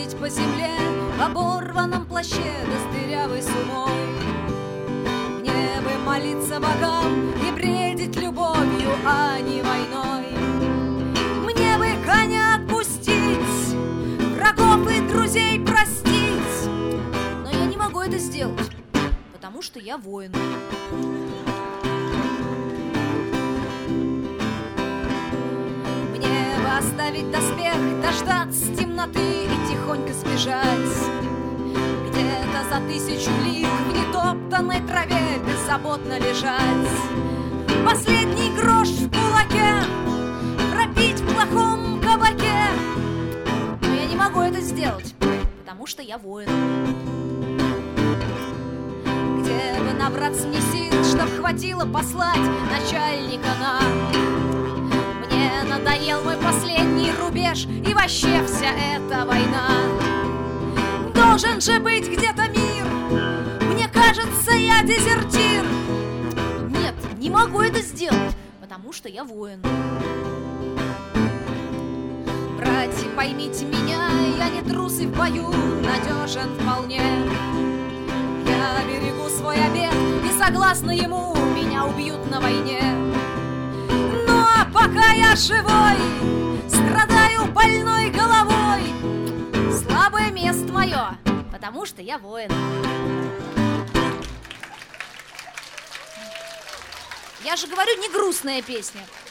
ходить по земле в оборванном плаще да с дырявой сумой. Мне бы молиться богам и бредить любовью, а не войной. Мне бы коня отпустить, врагов и друзей простить, но я не могу это сделать, потому что я воин. Мне бы оставить доспех, дождаться темноты и тихонько сбежать где-то за 1000 лиг в нетоптанной траве беззаботно лежать. Последний грош в кулаке пропить в плохом кабаке, но я не могу это сделать, потому что я воин. Где бы набраться мне сил, чтоб хватило послать начальника на... Мне надоел мой последний рубеж и вообще вся эта война. Должен же быть где-то мир, мне кажется, я дезертир. Нет, не могу это сделать, потому что я воин. Братья, поймите меня, я не трус и в бою надежен вполне. Я берегу свой обет и согласно ему меня убьют на войне. Ну а пока я живой, страдаю больной головой, слабое место мое, потому что я воин. Я же говорю, не грустная песня.